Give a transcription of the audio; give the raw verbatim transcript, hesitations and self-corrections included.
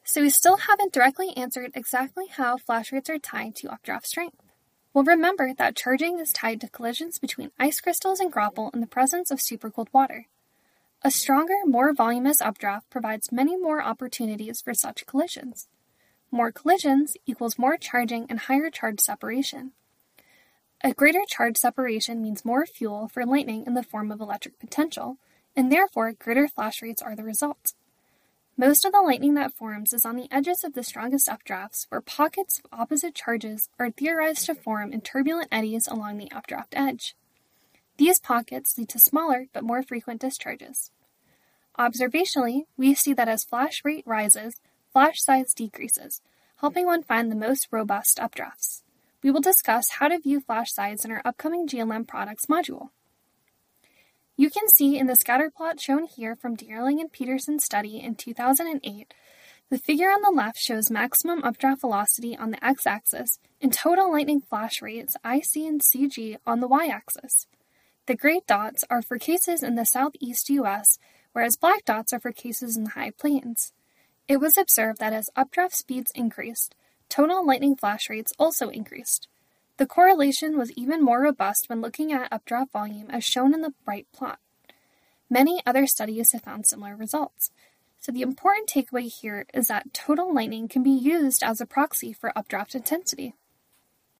So we still haven't directly answered exactly how flash rates are tied to updraft strength. Well, remember that charging is tied to collisions between ice crystals and graupel in the presence of supercooled water. A stronger, more voluminous updraft provides many more opportunities for such collisions. More collisions equals more charging and higher charge separation. A greater charge separation means more fuel for lightning in the form of electric potential, and therefore greater flash rates are the result. Most of the lightning that forms is on the edges of the strongest updrafts, where pockets of opposite charges are theorized to form in turbulent eddies along the updraft edge. These pockets lead to smaller but more frequent discharges. Observationally, we see that as flash rate rises, flash size decreases, helping one find the most robust updrafts. We will discuss how to view flash size in our upcoming G L M products module. You can see in the scatter plot shown here from Deerling and Peterson's study in two thousand eight, the figure on the left shows maximum updraft velocity on the x-axis and total lightning flash rates I C and C G on the y-axis. The gray dots are for cases in the southeast U S, whereas black dots are for cases in the high plains. It was observed that as updraft speeds increased, total lightning flash rates also increased. The correlation was even more robust when looking at updraft volume as shown in the right plot. Many other studies have found similar results. So the important takeaway here is that total lightning can be used as a proxy for updraft intensity.